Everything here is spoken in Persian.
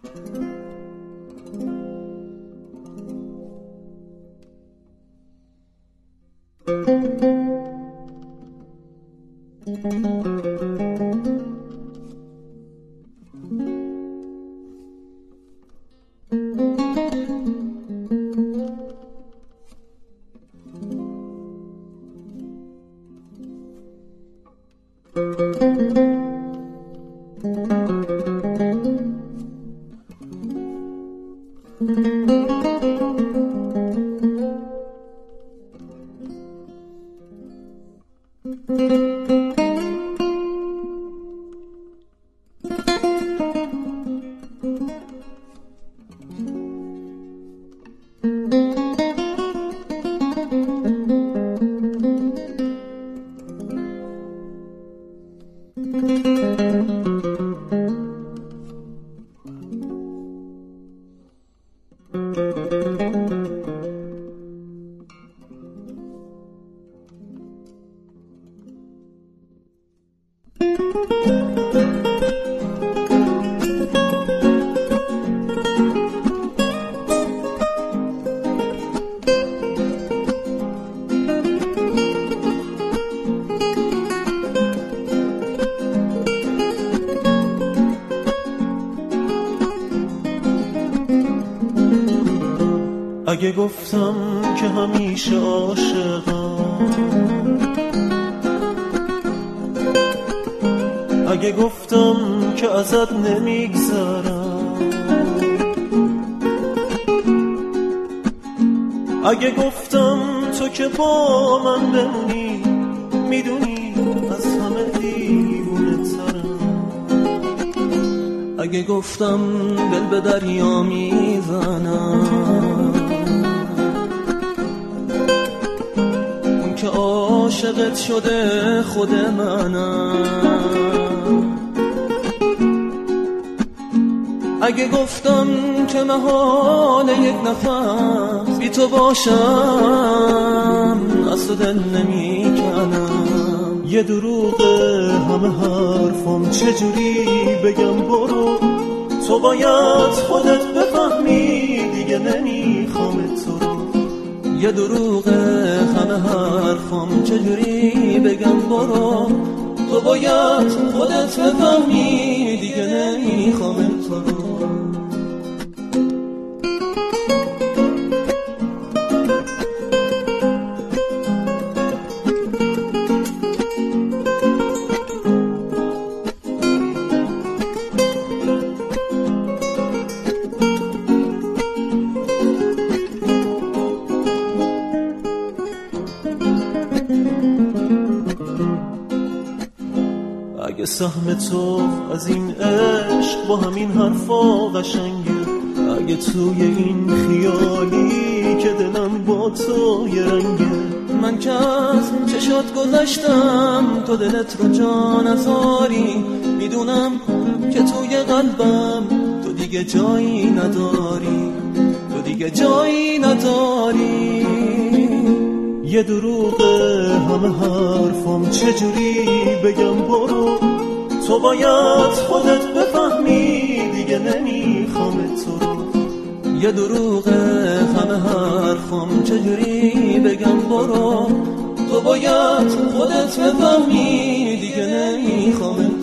اگه گفتم که همیشه عاشقم، اگه گفتم که ازت نمیگذرم، اگه گفتم تو که با من بمونی میدونی از همه دیوونه ترم، اگه گفتم دل به دریا میزنم، اون که عاشقت شده خود منم، اگه گفتم که محال یک نفس بی تو باشم از تو دل نمی کنم، یه دروغه همه حرفم چجوری بگم برو، تو باید خودت بفهمی دیگه نمیخوام تو رو، یه دروغه همه حرفم چجوری بگم برو، تو باید خودت بفهمی دیگه نمیخوام تو رو. اگه سهم تو از این عشق با همین حرفا قشنگه، اگه توی این خیالی که دلم با تو یه رنگه، من که از چشات گذشتم تو دلت رو جا نذاری، میدونم که توی قلبم تو دیگه جایی نداری، تو دیگه جایی نداری، یه دروغه همه حرفم چجوری بگم برو، تو باید خودت بفهمی دیگه نمیخوام تو رو، یه دروغه همه حرفم چجوری بگم برو، تو باید خودت بفهمی دیگه نمیخوام